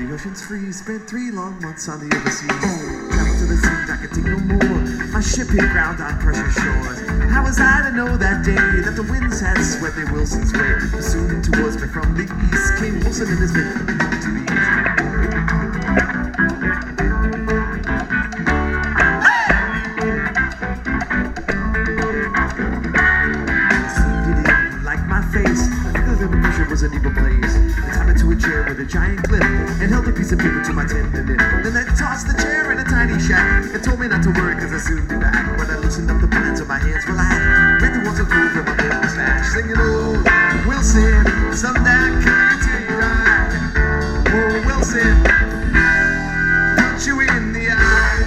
the ocean's free. Spent 3 long months on the overseas. Traveled to the seas, I could take no more. My ship hit ground on precious shores. How was I to know that day that the winds had swept the Wilson's way? Soon towards me from the east came Wilson and his men to the east. Was an evil blaze. They tied me to a chair with a giant clip and held a piece of paper to my tendon. Then they tossed the chair in a tiny shack and told me not to worry cause I'd soon be back. When I loosened up the bands of my hands relaxed, read the ones so cool from my old stash, singing, oh, Wilson, someday I come to you right. Oh, Wilson, punch you in the eye.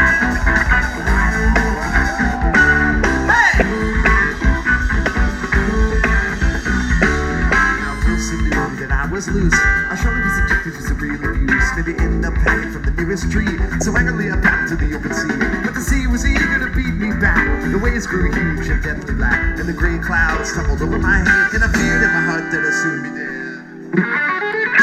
Loose. I showed these objectives was a real abuse. Maybe end up hanging from the nearest tree. So angrily I paddled to the open sea. But the sea was eager to beat me back. The waves grew huge and deathly black. And the gray clouds tumbled over my head. And I feared in my heart that I'd soon be dead.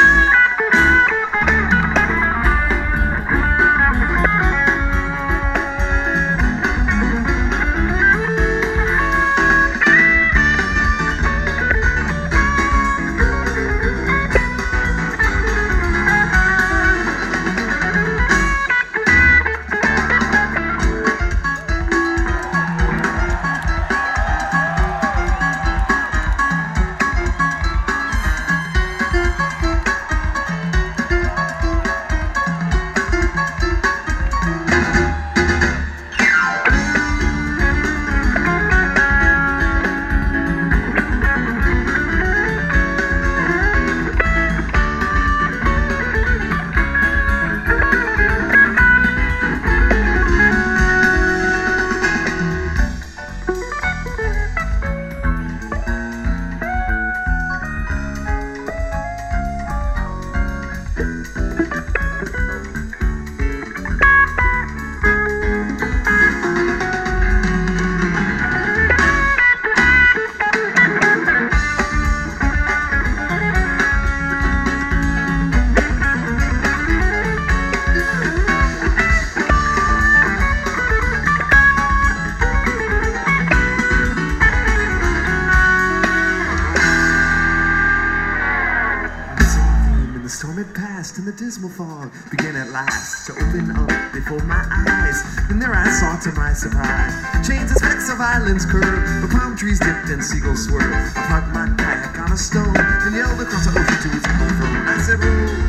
And the dismal fog began at last to open up before my eyes. And there I saw to my surprise chains and specks of islands curve, the palm trees dipped and seagulls swirl. I parked my kayak on a stone and yelled across the ocean to its home. I said, "Roll."